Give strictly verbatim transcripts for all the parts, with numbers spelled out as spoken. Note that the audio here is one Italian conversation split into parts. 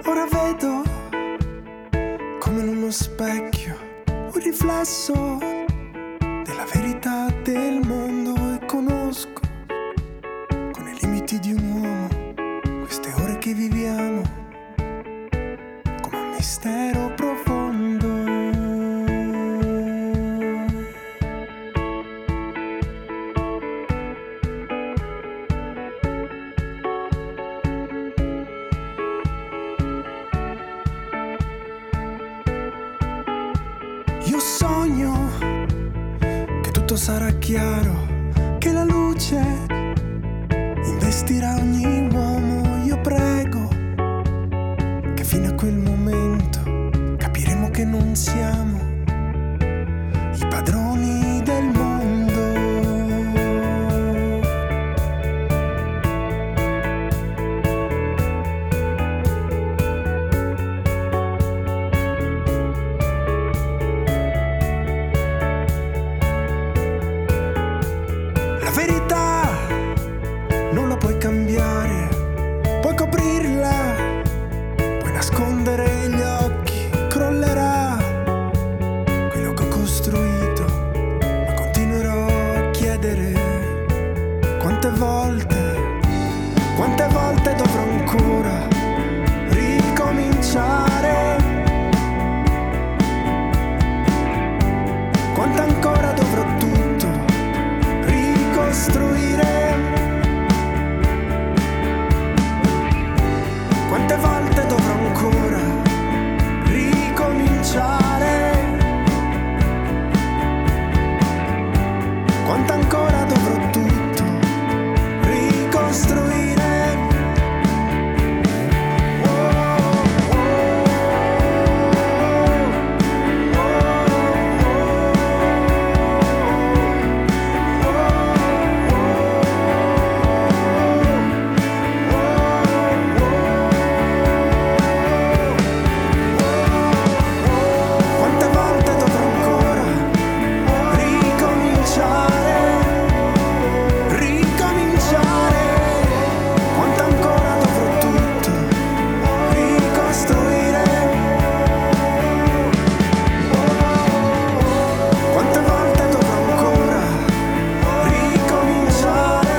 ora vedo come in uno specchio un riflesso della verità del mondo e conosco con i limiti di un uomo queste ore che viviamo come un mistero profondo. Io sogno che tutto sarà chiaro, che la luce investirà ogni uomo. Io prego che fino a quel momento capiremo che non siamo i padroni del mondo. La verità non la puoi cambiare, puoi coprirla, puoi nascondere gli occhi, crollerà quello che ho costruito, ma continuerò a chiedere quante volte, quante volte dovrò ancora ricominciare, quanto ancora dovrò tutto ricostruire, quante volte dovrò ancora ricominciare, quanto ancora dovrò tutto ricostruire. Quante volte dovrò ancora ricominciare, ricominciare, quanto ancora dovrò tutto ricostruire, quante volte dovrò ancora ricominciare,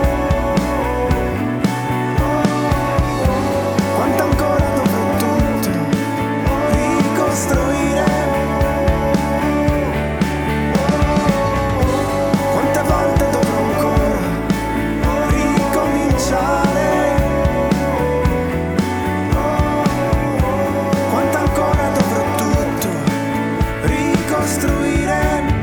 quanto ancora dovrò tutto ricostruire, quante volte dovrò ancora ricominciare, quanto ancora dovrò tutto ricostruire.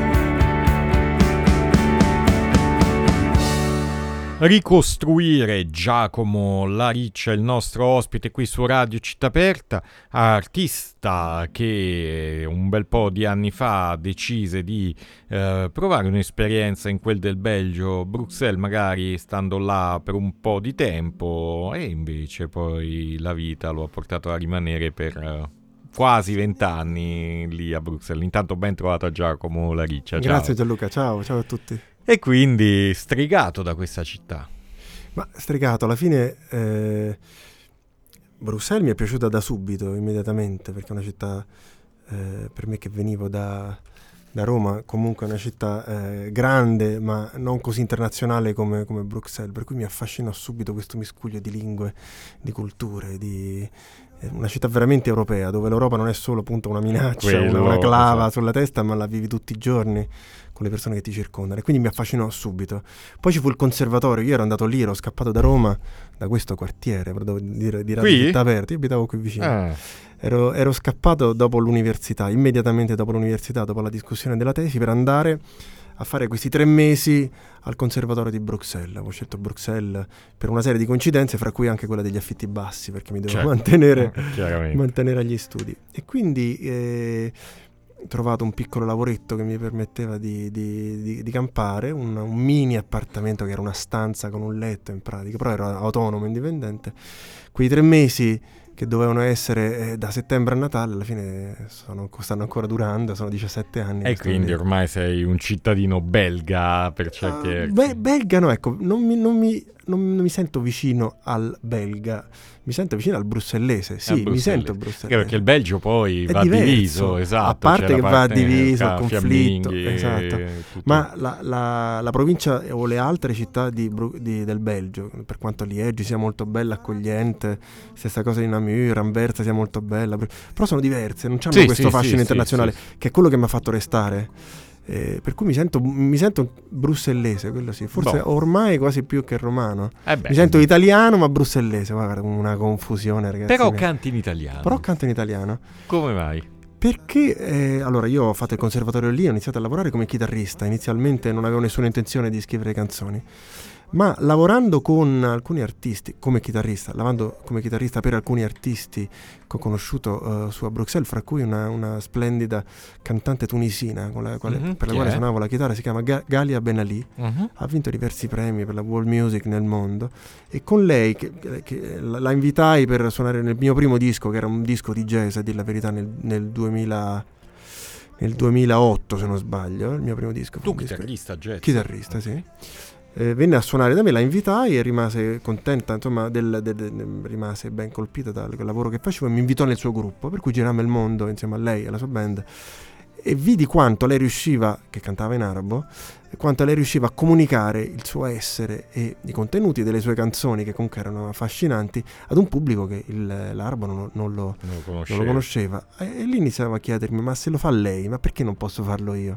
Ricostruire. Giacomo La Riccia, il nostro ospite qui su Radio Città Aperta, artista che un bel po' di anni fa decise di eh, provare un'esperienza in quel del Belgio, Bruxelles, magari stando là per un po' di tempo, e invece poi la vita lo ha portato a rimanere per eh, quasi vent'anni lì a Bruxelles. Intanto ben trovato a Giacomo La Riccia. Ciao. Grazie Gianluca, ciao, ciao a tutti. E quindi stregato da questa città. Ma stregato, alla fine eh, Bruxelles mi è piaciuta da subito, immediatamente, perché è una città, eh, per me che venivo da, da Roma, comunque è una città eh, grande, ma non così internazionale come, come Bruxelles, per cui mi affascinò subito questo miscuglio di lingue, di culture, di è una città veramente europea, dove l'Europa non è solo appunto una minaccia, Quello, una, una clava esatto. sulla testa, ma la vivi tutti i giorni con le persone che ti circondano, e quindi mi affascinò subito. Poi ci fu il conservatorio, io ero andato lì, ero scappato da Roma, da questo quartiere, per devo dire, di Radio Qui? Città Aperta, io abitavo qui vicino. Ah. Ero, ero scappato dopo l'università, immediatamente dopo l'università, dopo la discussione della tesi, per andare a fare questi tre mesi al conservatorio di Bruxelles. Avevo scelto Bruxelles per una serie di coincidenze, fra cui anche quella degli affitti bassi, perché mi dovevo Certo. mantenere, Chiaramente. mantenere agli studi. E quindi eh, ho trovato un piccolo lavoretto che mi permetteva di, di, di, di campare, un, un mini appartamento che era una stanza con un letto in pratica, però ero autonomo, indipendente. Quei tre mesi che dovevano essere eh, da settembre a Natale, alla fine sono, stanno ancora durando, sono diciassette anni. E quindi ormai sei un cittadino belga per certi uh, versi. be- belga no, ecco, non mi, non mi non, non mi sento vicino al belga, mi sento vicino al brussellese, sì, brussellese. mi sento brussellese. Anche perché il Belgio poi è va diverso, diviso, esatto. a parte che va diviso, il conflitto, Fiamminghi, esatto. tutto. Ma la, la, la provincia o le altre città di, di, del Belgio, per quanto Liegi sia molto bella, accogliente, stessa cosa di Namur, Anversa sia molto bella, però sono diverse, non hanno sì, questo sì, fascino sì, internazionale, sì, sì. che è quello che mi ha fatto restare. Eh, per cui mi sento, mi sento brussellese, quello sì, forse Boh. ormai quasi più che romano. Eh beh, mi sento italiano ma brussellese, guarda, una confusione, ragazzi. Però mia. canti in italiano. Però canto in italiano. Come mai? Perché, eh, allora, io ho fatto il conservatorio lì, ho iniziato a lavorare come chitarrista. Inizialmente non avevo nessuna intenzione di scrivere canzoni, ma lavorando con alcuni artisti, come chitarrista, lavorando come chitarrista per alcuni artisti che ho conosciuto uh, su a Bruxelles, fra cui una, una splendida cantante tunisina con la quale, mm-hmm, per la quale è? suonavo la chitarra, si chiama Ga- Galia Ben Ali, uh-huh. ha vinto diversi premi per la world music nel mondo, e con lei che, che la invitai per suonare nel mio primo disco, che era un disco di jazz, a dir la verità, nel, nel duemila, nel duemilaotto se non sbaglio, il mio primo disco. Tu un disco, chitarrista jazz? Chitarrista, sì. Eh, venne a suonare da me, la invitai e rimase contenta, insomma, del, del, del, rimase ben colpita dal lavoro che facevo e mi invitò nel suo gruppo, per cui girammo il mondo insieme a lei e alla sua band, e vidi quanto lei riusciva, che cantava in arabo, quanto lei riusciva a comunicare il suo essere e i contenuti delle sue canzoni, che comunque erano affascinanti, ad un pubblico che il, l'arabo non, non, lo, non, lo non lo conosceva. E, e lì iniziavo a chiedermi, ma se lo fa lei, ma perché non posso farlo io?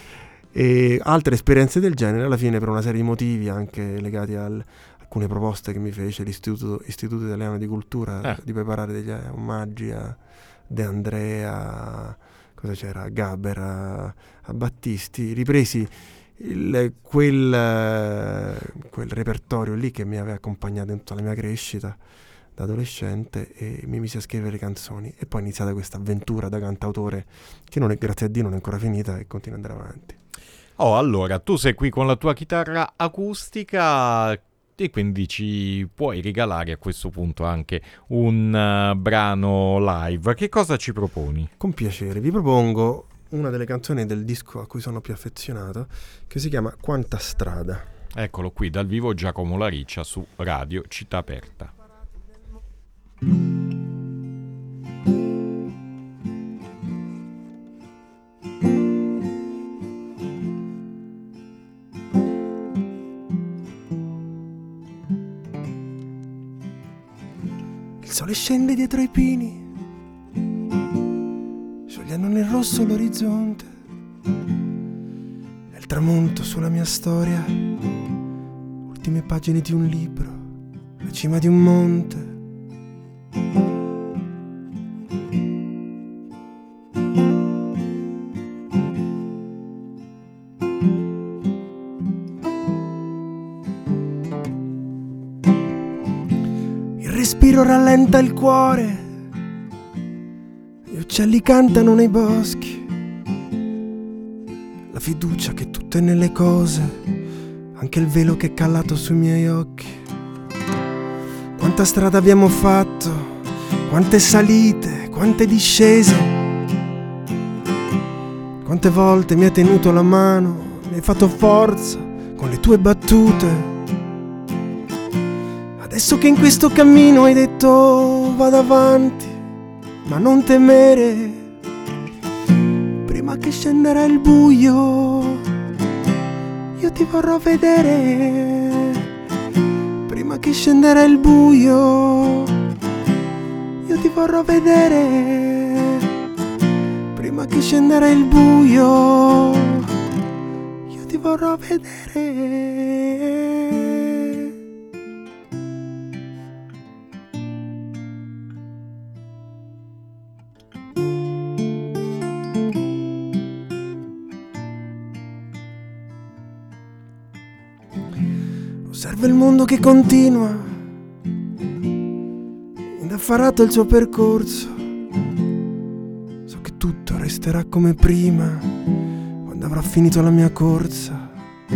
E altre esperienze del genere, alla fine, per una serie di motivi anche legati a alcune proposte che mi fece l'Istituto, Istituto Italiano di Cultura, eh. di preparare degli omaggi a De Andrea, cosa c'era, a Gaber, a, a Battisti, ripresi il, quel, quel repertorio lì che mi aveva accompagnato in tutta la mia crescita da adolescente, e mi mise a scrivere canzoni, e poi è iniziata questa avventura da cantautore che non è, grazie a Dio, non è ancora finita e continua ad andare avanti. Oh, allora, tu sei qui con la tua chitarra acustica e quindi ci puoi regalare a questo punto anche un uh, brano live. Che cosa ci proponi? Con piacere, vi propongo una delle canzoni del disco a cui sono più affezionato, che si chiama Quanta strada. Eccolo qui, dal vivo Giacomo Lariccia su Radio Città Aperta. Il sole scende dietro i pini, sciogliendo nel rosso l'orizzonte. È il tramonto sulla mia storia, ultime pagine di un libro, la cima di un monte. Il respiro rallenta il cuore, gli uccelli cantano nei boschi, la fiducia che tutto è nelle cose, anche il velo che è calato sui miei occhi. Quanta strada abbiamo fatto, quante salite, quante discese, quante volte mi hai tenuto la mano, mi hai fatto forza con le tue battute. Adesso che in questo cammino hai detto vado avanti, ma non temere, prima che scenderà il buio io ti vorrò vedere, prima che scenderà il buio io ti vorrò vedere, prima che scenderà il buio io ti vorrò vedere. Osserva il mondo che continua, indaffarato il suo percorso. So che tutto resterà come prima quando avrò finito la mia corsa.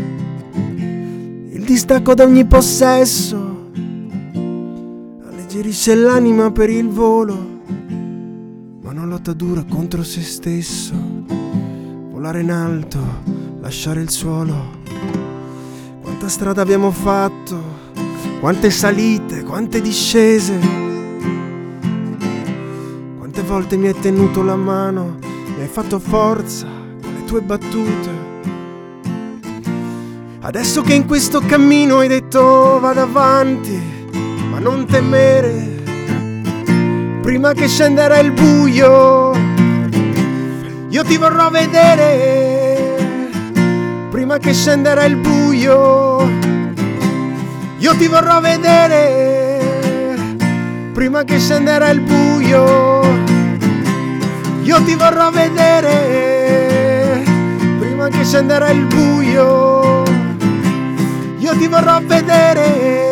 Il distacco da ogni possesso alleggerisce l'anima per il volo, ma una lotta dura contro se stesso. Volare in alto, lasciare il suolo. Quanta strada abbiamo fatto, quante salite, quante discese, quante volte mi hai tenuto la mano, mi hai fatto forza con le tue battute. Adesso che in questo cammino hai detto vado avanti, ma non temere, prima che scenderà il buio io ti vorrò vedere, prima che scenderà il buio io ti vorrò vedere, prima che scenderà il buio io ti vorrò vedere, prima che scenderà il buio io ti vorrò vedere.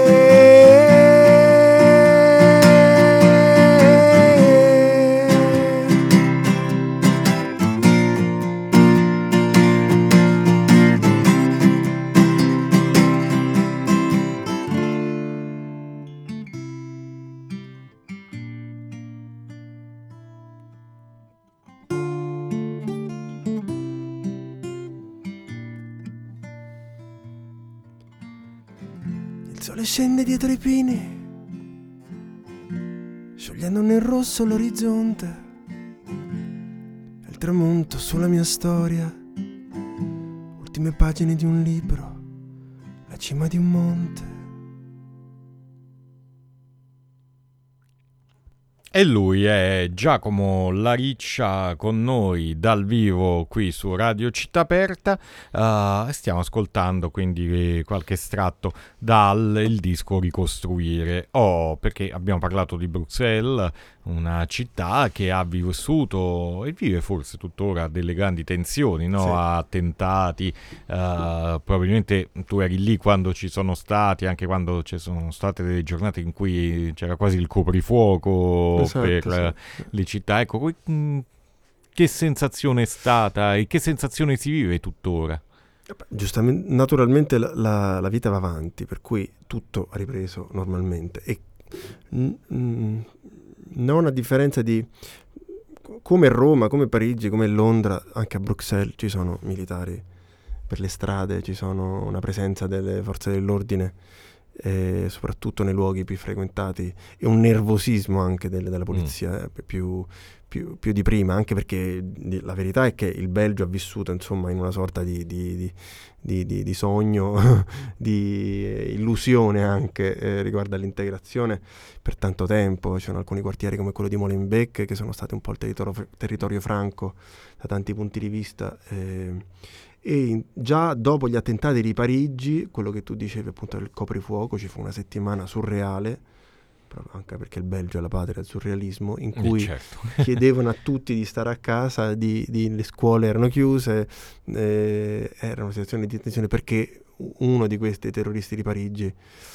Il sole scende dietro i pini, sciogliendo nel rosso l'orizzonte. È il tramonto sulla mia storia, ultime pagine di un libro, la cima di un monte. E lui è Giacomo La Riccia con noi dal vivo qui su Radio Città Aperta. Uh, stiamo ascoltando quindi qualche estratto dal il disco Ricostruire. Oh, perché abbiamo parlato di Bruxelles, una città che ha vissuto e vive forse tuttora delle grandi tensioni, no? Sì. Attentati, uh, probabilmente tu eri lì quando ci sono stati, anche quando ci sono state delle giornate in cui c'era quasi il coprifuoco. Esatto, per sì. le città. Ecco, che sensazione è stata e che sensazione si vive tuttora? Giustamente, naturalmente la, la, la vita va avanti, per cui tutto ha ripreso normalmente e n- n- non a differenza di come Roma, come Parigi, come Londra, anche a Bruxelles ci sono militari per le strade, ci sono una presenza delle forze dell'ordine, eh, soprattutto nei luoghi più frequentati, e un nervosismo anche del, della polizia mm. eh, più, più, più di prima, anche perché di, la verità è che il Belgio ha vissuto insomma in una sorta di, di, di, di, di, di sogno, di eh, illusione anche eh, riguardo all'integrazione per tanto tempo. Ci sono alcuni quartieri come quello di Molenbeek che sono stati un po' il territorio, territorio franco da tanti punti di vista, eh, e già dopo gli attentati di Parigi, quello che tu dicevi appunto del coprifuoco, ci fu una settimana surreale, proprio anche perché il Belgio è la patria del surrealismo, in cui eh certo. chiedevano a tutti di stare a casa, di, di, le scuole erano chiuse, eh, era una situazione di tensione perché uno di questi terroristi di Parigi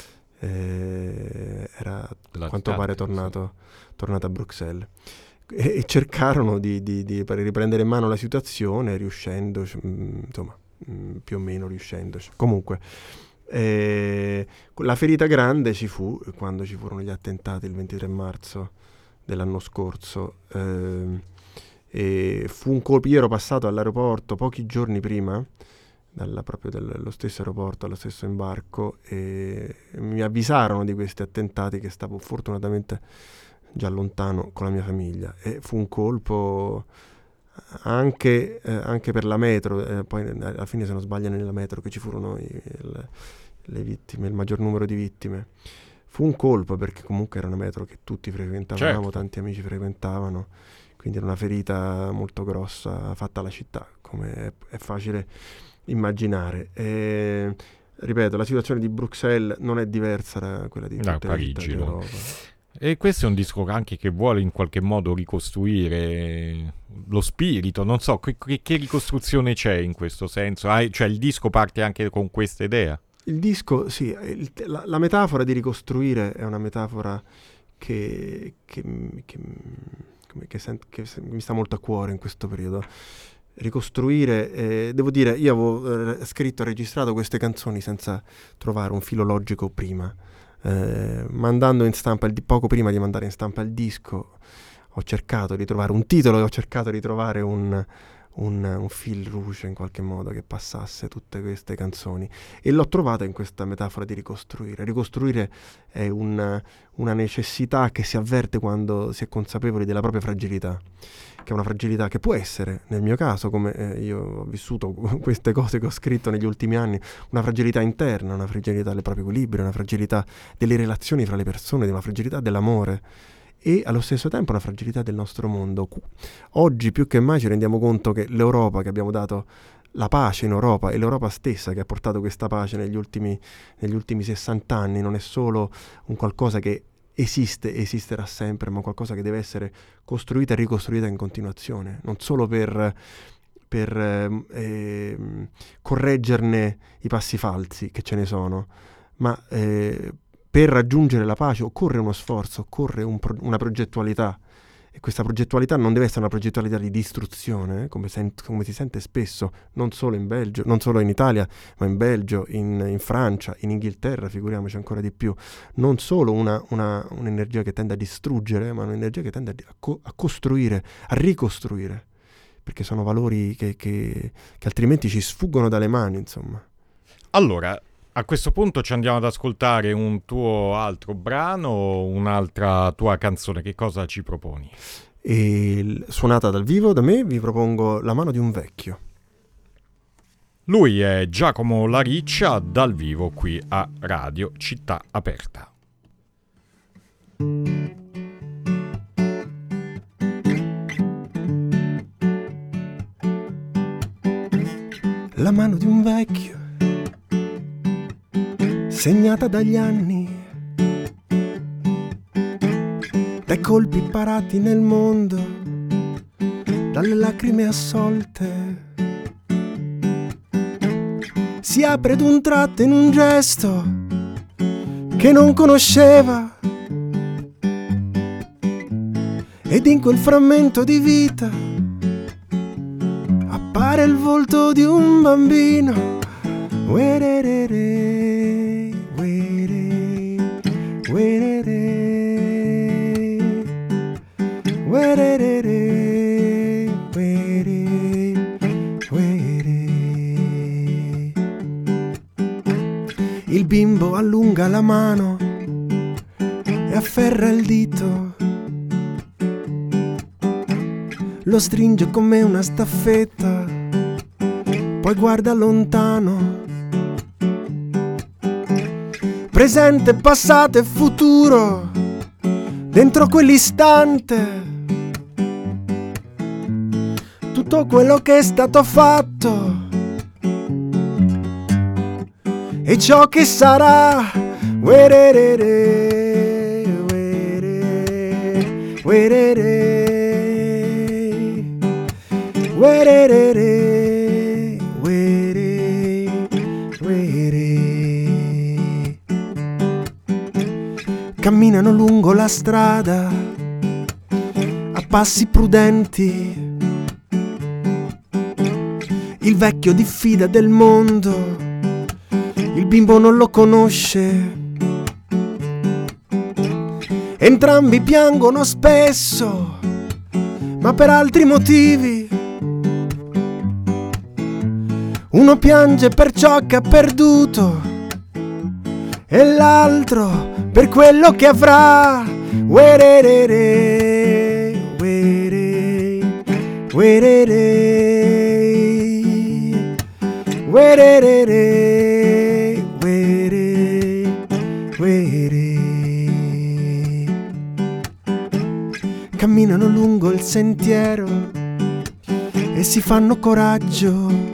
eh, era a quanto pare tornato, tornato a Bruxelles. E cercarono di, di, di riprendere in mano la situazione, riuscendo, insomma, più o meno riuscendoci. Comunque, eh, la ferita grande ci fu quando ci furono gli attentati il ventitré marzo dell'anno scorso. Eh, e fu un colpo. Io ero passato all'aeroporto pochi giorni prima, dalla, proprio dello stesso aeroporto, allo stesso imbarco, e mi avvisarono di questi attentati, che stavo fortunatamente già lontano con la mia famiglia, e fu un colpo anche, eh, anche per la metro, eh, poi alla fine, se non sbaglio, nella metro che ci furono i, le, le vittime, il maggior numero di vittime. Fu un colpo perché comunque era una metro che tutti frequentavamo, certo. Tanti amici frequentavano, quindi era una ferita molto grossa fatta alla città, come è, è facile immaginare. E, ripeto, la situazione di Bruxelles non è diversa da quella di tutte no, le città d'Europa. E questo è un disco anche che vuole in qualche modo ricostruire lo spirito, non so, che, che ricostruzione c'è in questo senso? Ah, cioè il disco parte anche con questa idea? Il disco, sì, il, la, la metafora di ricostruire è una metafora che, che, che, che, sent, che mi sta molto a cuore in questo periodo. Ricostruire, eh, devo dire, io avevo eh, scritto e registrato queste canzoni senza trovare un filo logico prima. Eh, mandando in stampa il, poco prima di mandare in stampa il disco, ho cercato di trovare un titolo e ho cercato di trovare un, un, un fil rouge in qualche modo che passasse tutte queste canzoni, e l'ho trovata in questa metafora di ricostruire. Ricostruire è un, una necessità che si avverte quando si è consapevoli della propria fragilità, che è una fragilità che può essere, nel mio caso, come eh, io ho vissuto queste cose che ho scritto negli ultimi anni, una fragilità interna, una fragilità del proprio equilibrio, una fragilità delle relazioni fra le persone, una fragilità dell'amore, e allo stesso tempo una fragilità del nostro mondo. Oggi più che mai ci rendiamo conto che l'Europa, che abbiamo dato la pace in Europa, e l'Europa stessa che ha portato questa pace negli ultimi, negli ultimi sessanta anni, non è solo un qualcosa che esiste e esisterà sempre, ma qualcosa che deve essere costruita e ricostruita in continuazione, non solo per, per eh, correggerne i passi falsi, che ce ne sono, ma eh, per raggiungere la pace occorre uno sforzo, occorre un pro- una progettualità, e questa progettualità non deve essere una progettualità di distruzione, eh, come, sen- come si sente spesso, non solo in Belgio, non solo in Italia, ma in Belgio, in, in Francia, in Inghilterra, figuriamoci ancora di più. Non solo una, una, un'energia che tende a distruggere, ma un'energia che tende a, co- a costruire, a ricostruire, perché sono valori che, che, che altrimenti ci sfuggono dalle mani, insomma. Allora, a questo punto ci andiamo ad ascoltare un tuo altro brano, un'altra tua canzone. Che cosa ci proponi? E, suonata dal vivo da me, vi propongo La mano di un vecchio. Lui è Giacomo La Riccia, dal vivo qui a Radio Città Aperta. La mano di un vecchio, segnata dagli anni, dai colpi parati nel mondo, dalle lacrime assolte, si apre d'un tratto in un gesto che non conosceva, ed in quel frammento di vita appare il volto di un bambino. Uererere, uere, uerere, uererere, uere, uere. Il bimbo allunga la mano e afferra il dito, lo stringe come una staffetta, poi guarda lontano. Presente, passato e futuro, dentro quell'istante, tutto quello che è stato fatto e ciò che sarà. Uererere, uere, uerere, uererere, uere, uere. Camminano lungo la strada a passi prudenti. Il vecchio diffida del mondo, il bimbo non lo conosce. Entrambi piangono spesso, ma per altri motivi. Uno piange per ciò che ha perduto e l'altro per quello che avrà. Uererere, uere, uerere, uererere, uere, uere. Camminano lungo il sentiero e si fanno coraggio.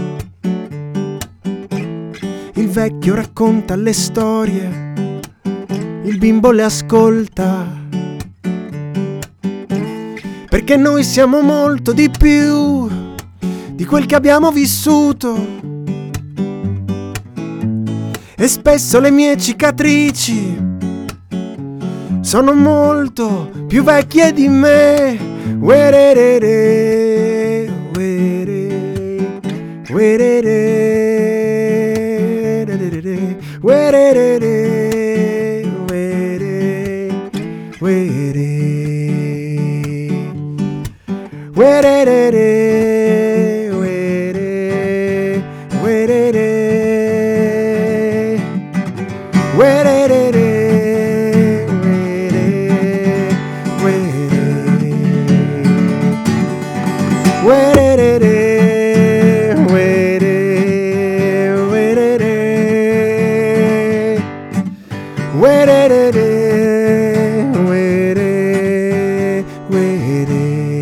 Il vecchio racconta le storie, il bimbo le ascolta, perché noi siamo molto di più di quel che abbiamo vissuto. E spesso le mie cicatrici sono molto più vecchie di me. Uererere, uere, uerere, uererere, uere, uere, uererere. Uerere, uerere, uerere, uerere, uerere, uerere, uerere.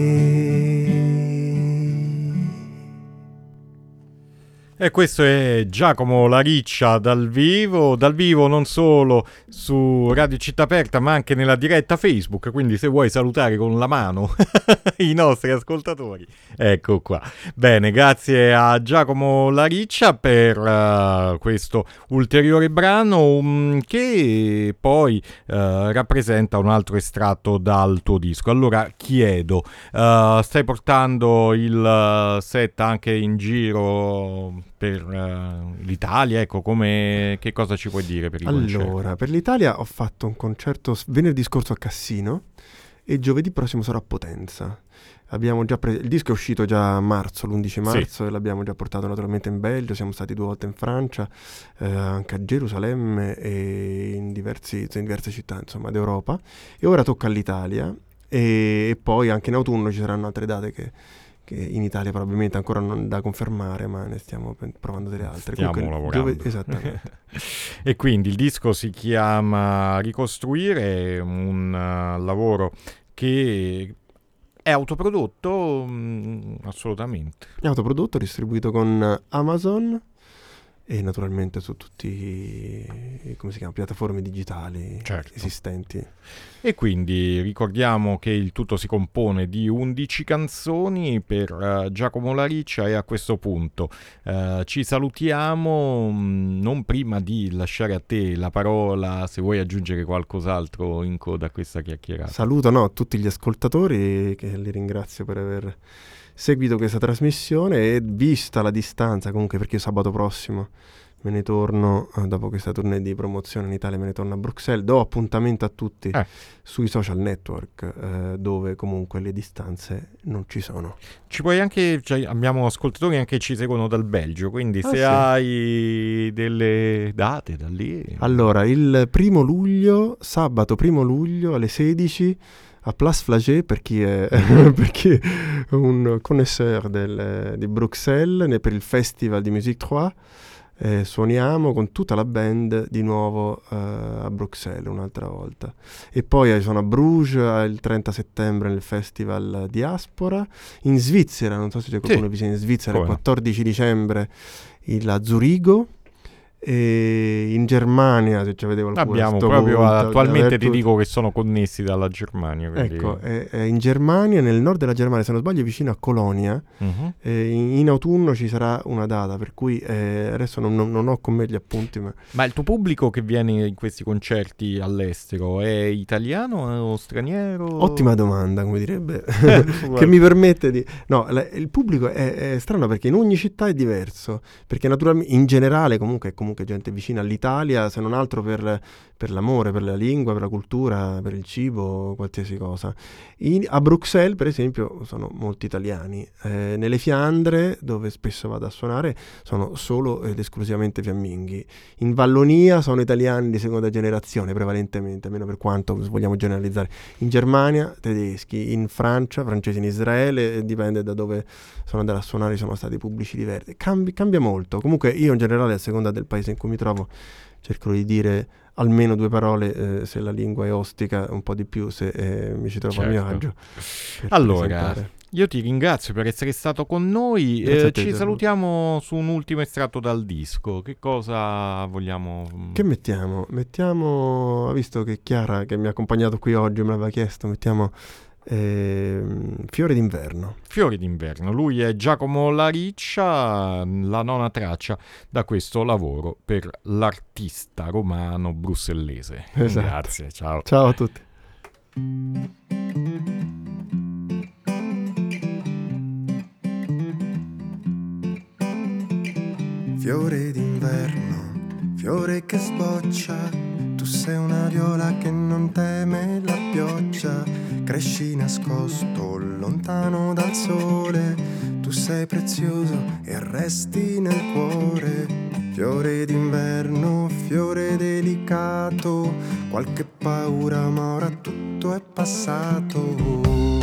E questo è Giacomo La Riccia dal vivo, dal vivo non solo su Radio Città Aperta ma anche nella diretta Facebook, quindi se vuoi salutare con la mano i nostri ascoltatori, ecco qua. Bene, grazie a Giacomo La Riccia per uh, questo ulteriore brano um, che poi uh, rappresenta un altro estratto dal tuo disco. Allora chiedo, uh, stai portando il uh, set anche in giro per uh, l'Italia, ecco, come, che cosa ci puoi dire per i concerti? Allora, per l'Italia ho fatto un concerto s- venerdì scorso a Cassino e giovedì prossimo sarò a Potenza. Abbiamo già pre- il disco è uscito già a marzo, l'undici marzo, sì. E l'abbiamo già portato naturalmente in Belgio, siamo stati due volte in Francia, eh, anche a Gerusalemme e in, diversi, in diverse città insomma d'Europa, e ora tocca all'Italia e, e poi anche in autunno ci saranno altre date che che in Italia probabilmente ancora non da confermare, ma ne stiamo provando delle altre. Stiamo Comunque, lavorando. Dove... Esattamente. E quindi il disco si chiama Ricostruire, un uh, lavoro che è autoprodotto? Mm, assolutamente. È autoprodotto, distribuito con Amazon e naturalmente su tutti i, come si chiama, piattaforme digitali, certo, esistenti. E quindi ricordiamo che il tutto si compone di undici canzoni per uh, Giacomo La Riccia, e a questo punto uh, ci salutiamo, mh, non prima di lasciare a te la parola se vuoi aggiungere qualcos'altro in coda a questa chiacchierata. Saluto no, tutti gli ascoltatori, che li ringrazio per aver seguito questa trasmissione, e vista la distanza comunque, perché io sabato prossimo me ne torno, eh, dopo questa tournée di promozione in Italia, me ne torno a Bruxelles, do appuntamento a tutti eh. sui social network, eh, dove comunque le distanze non ci sono. Ci puoi anche, cioè, abbiamo ascoltatori anche che ci seguono dal Belgio, quindi ah, se sì. hai delle date da lì. Allora, il primo luglio, sabato primo luglio alle sedici a Place Flagey, per chi è, per chi è un connoisseur del, di Bruxelles, per il Festival di Musique trois. Eh, suoniamo con tutta la band di nuovo uh, a Bruxelles un'altra volta, e poi eh, sono a Bruges il trenta settembre nel Festival Diaspora, in Svizzera, non so se c'è qualcuno sì. vicino in Svizzera, il quattordici dicembre il, a Zurigo, e in Germania, se ci avete qualcuno, abbiamo proprio punto, attualmente ti dico che sono connessi dalla Germania, quindi... ecco, è, è in Germania, nel nord della Germania, se non sbaglio vicino a Colonia. Uh-huh. eh, in, in autunno ci sarà una data, per cui eh, adesso non, non, non ho con me gli appunti, ma... ma il tuo pubblico che viene in questi concerti all'estero è italiano o straniero? Ottima domanda, come direbbe che mi permette di... no, la, il pubblico è, è strano, perché in ogni città è diverso, perché naturalmente in generale comunque è comunque gente vicina all'Italia, se non altro per, per l'amore, per la lingua, per la cultura, per il cibo, qualsiasi cosa. In, a Bruxelles, per esempio, sono molti italiani. Eh, nelle Fiandre, dove spesso vado a suonare, sono solo ed esclusivamente fiamminghi. In Vallonia sono italiani di seconda generazione, prevalentemente, almeno per quanto vogliamo generalizzare. In Germania, tedeschi. In Francia, francesi. In Israele, dipende da dove sono andato a suonare, sono stati pubblici diversi. Cambi, cambia molto. Comunque io in generale, a seconda del paese in cui mi trovo, cerco di dire almeno due parole, eh, se la lingua è ostica, un po' di più se eh, mi ci trovo certo. a mio agio. Allora, presentare. Io ti ringrazio per essere stato con noi, eh, te, ci Gianluca. Salutiamo su un ultimo estratto dal disco. Che cosa vogliamo? Che mettiamo? Mettiamo, visto che Chiara, che mi ha accompagnato qui oggi, me l'aveva chiesto, mettiamo Eh, Fiore d'inverno. Fiore d'inverno. Lui è Giacomo La Riccia, la nona traccia da questo lavoro per l'artista romano brussellese. Esatto. Grazie, ciao. Ciao a tutti. Fiore d'inverno, fiore che sboccia, tu sei una viola che non teme la pioggia, cresci nascosto lontano dal sole, tu sei prezioso e resti nel cuore. Fiore d'inverno, fiore delicato, qualche paura ma ora tutto è passato.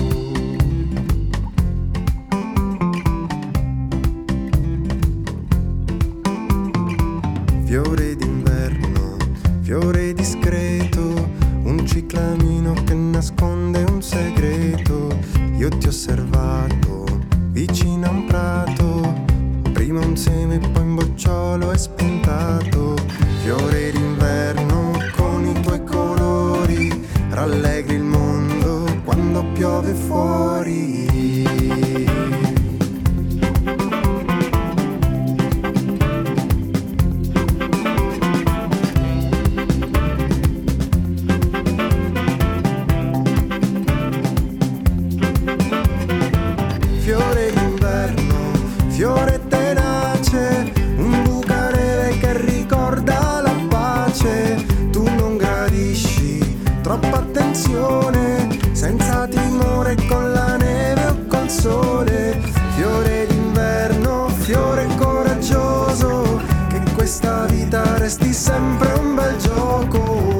Fiore d'inverno, fiore discreto, un ciclamino che nasconde un segreto. Io ti ho osservato vicino a un prato, prima un seme poi un bocciolo è spuntato. Fiore d'inverno con i tuoi colori, rallegri il mondo quando piove fuori. Fiore d'inverno, fiore tenace, un bucaneve che ricorda la pace. Tu non gradisci troppa attenzione, senza timore con la neve o col sole. Fiore d'inverno, fiore coraggioso, che questa vita resti sempre un bel gioco.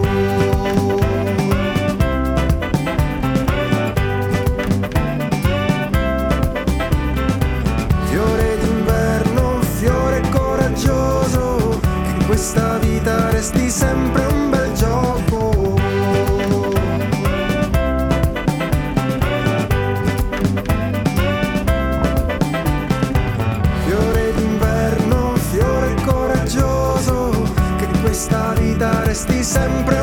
Questa vita resti sempre un bel gioco. Fiore d'inverno, fiore coraggioso, che questa vita resti sempre